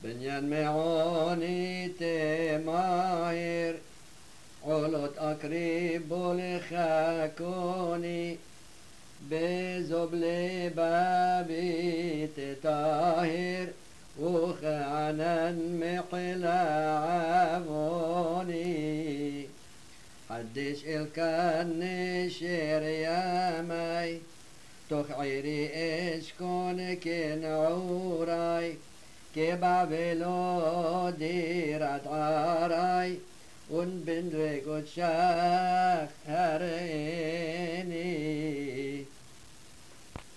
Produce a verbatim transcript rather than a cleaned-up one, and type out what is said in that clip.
بنيان معوني تماهر عولت أقرب لخاكوني بزبل بابي تطاهر وخانا مقلا عفوني حدش الكن شير يا ماي تخعيري اشكون كن عوراي كبابلو ديرات عراي ون بن ريكوت شاخ هريني